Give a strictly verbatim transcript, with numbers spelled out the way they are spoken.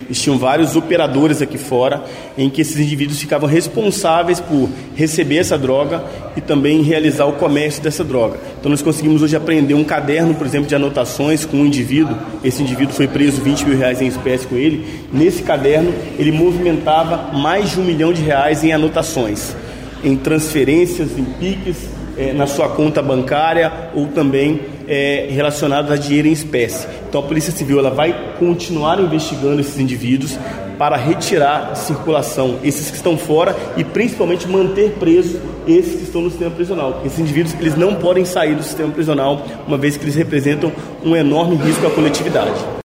Existiam vários operadores aqui fora em que esses indivíduos ficavam responsáveis por receber essa droga e também realizar o comércio dessa droga. Então nós conseguimos hoje apreender um caderno, por exemplo, de anotações com um indivíduo. Esse indivíduo foi preso vinte mil reais em espécie com ele. Nesse caderno ele movimentava mais de um milhão de reais em anotações, em transferências, em piques, eh, na sua conta bancária ou também É, relacionados a dinheiro em espécie. Então a Polícia Civil ela vai continuar investigando esses indivíduos para retirar de circulação esses que estão fora e principalmente manter presos esses que estão no sistema prisional. Porque esses indivíduos eles não podem sair do sistema prisional, uma vez que eles representam um enorme risco à coletividade.